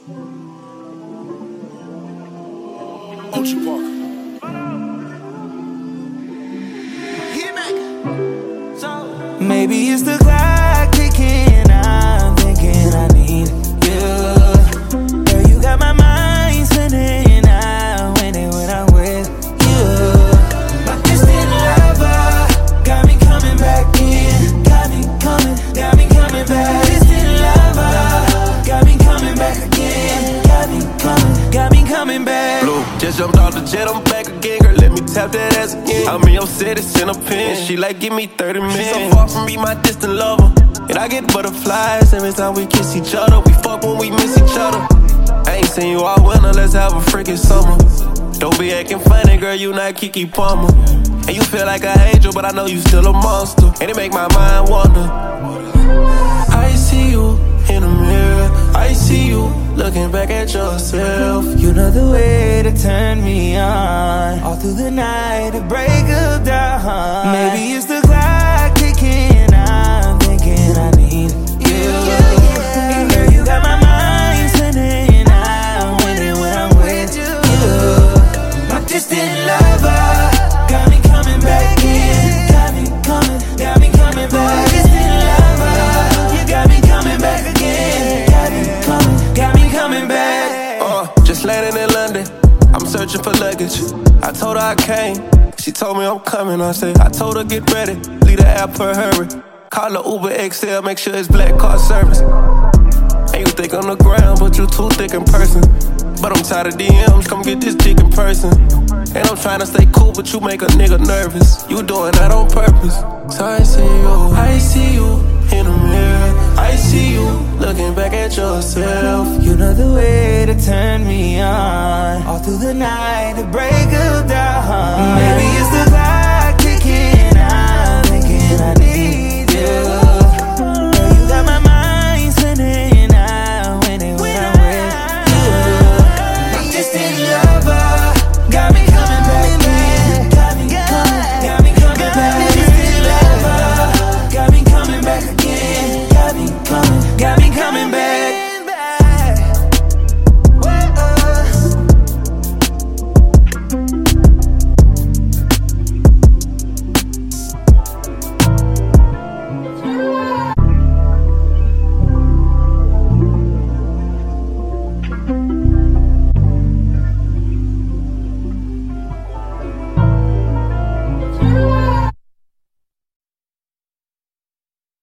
Ocean Park. Maybe it's the clock ticking, I'm thinking I need you. Girl, you got my mind spinning, I'm winning when I'm with you. My distant lover got me coming back in, got me coming back. Distant lover got me coming back again, got me coming back. Blue, just jumped off the jet, I'm back again, girl, let me tap that ass again. I'm in your city, send a pin, she like, give me 30 minutes. She so far from me, my distant lover, and I get butterflies every time we kiss each other. We fuck when we miss each other. I ain't seen you all winter, let's have a freaking summer. Don't be acting funny, girl, you not Keke Palmer. And you feel like an angel, but I know you still a monster, and it make my mind wonder. I see you in the mirror, I see you looking back at yourself. You know the way to turn me on, all through the night, to break of dawn. Maybe it's the clock ticking, I'm thinking I need you. And girl, you got my mind spinning, I'm winning when I'm with you. My distant lover got me coming back in, got me coming back. Distant lover, you got me coming back again, got me coming back. Just landing in London, I'm searching for luggage. I told her I came, she told me I'm coming. I told her get ready, leave the app for hurry. Call her Uber XL, make sure it's black car service. And you thick on the ground, but you too thick in person. But I'm tired of DMs, come get this dick in person. And I'm trying to stay cool, but you make a nigga nervous. You doing that on purpose. So I see you in the mirror, I see you looking back at yourself. You know the way to turn me on, all through the night, to break of dawn. Maybe it's the clock ticking, I'm thinking I need you. Girl, you got my mind spinning, I'm winning when I'm with you. My distant lover got me coming back in, got me coming back. Distant lover got me coming back again, got me